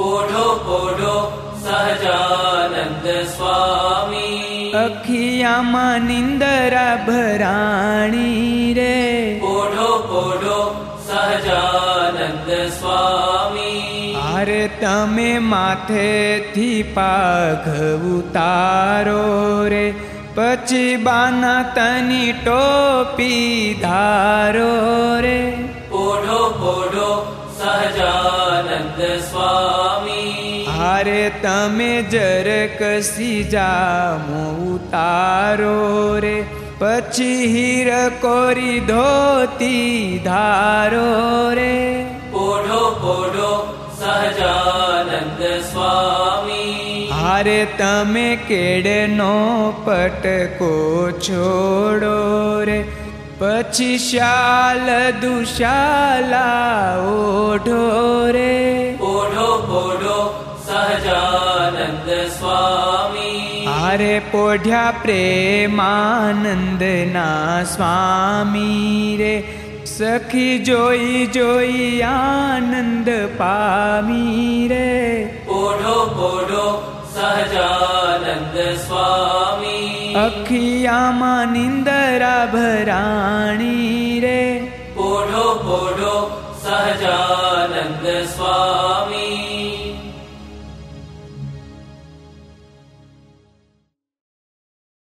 પોઢો પોઢો સહજાનંદ સ્વામી, અખિયામાં નિંદરા ભરાણી રે, પોઢો પોઢો સહજાનંદ સ્વામી, અરે તમે માથેથી પાઘ ઉતારો રે, પછી બાના તની ટોપી ધારો રે, પોઢો પોઢો સહજાનંદ સ્વામી, અરે તમે જરાક સીજામો ઉતારો રે, પછી હીર કોરી ધોતી ધારો રે, પોઢો પોઢો સહજાનંદ સ્વામી, અરે તમે કેડનો પટકો છોડો રે, પછી શાલ દુશાલા ઓઢો રે, પોઢો પોઢો સહજાનંદ સ્વામી, અરે પોઢ્યા પ્રેમાનંદના સ્વામી રે, સખી જોઈ જોઈ આનંદ પામી રે, પોઢો પોઢો સહજાનંદ સ્વામી, અખિયામાં નિંદરા ભરાણી રે, પોઢો પોઢો સહજાનંદ સ્વામી.